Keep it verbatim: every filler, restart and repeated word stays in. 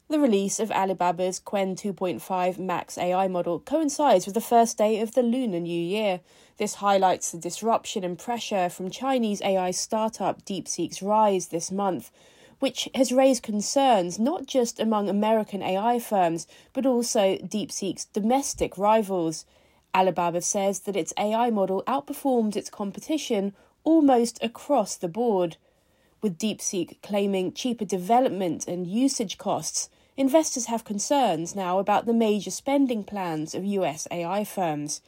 The release of Alibaba's Qwen two point five Max A I model coincides with the first day of the Lunar New Year. This highlights the disruption and pressure from Chinese A I startup DeepSeek's rise this month, which has raised concerns not just among American A I firms, but also DeepSeek's domestic rivals. Alibaba says that its A I model outperformed its competition almost across the board. With DeepSeek claiming cheaper development and usage costs, investors have concerns now about the major spending plans of U S A I firms.